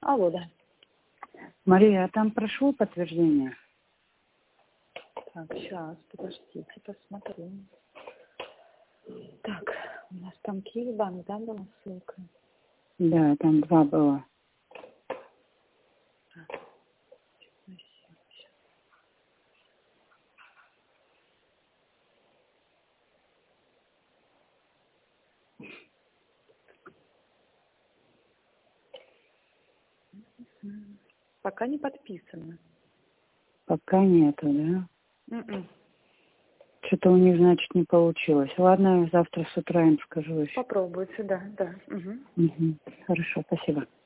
Алло, да. Мария, а там прошло подтверждение? Так, сейчас, подождите, посмотрю. Так, у нас там Киевбанк, да, была ссылка? Да, там 2 было. Пока не подписано. Пока нету, да? М-м. Что-то у них, значит, не получилось. Ладно, завтра с утра им скажу еще. Попробуйте, да, да. Угу. Угу. Хорошо, спасибо.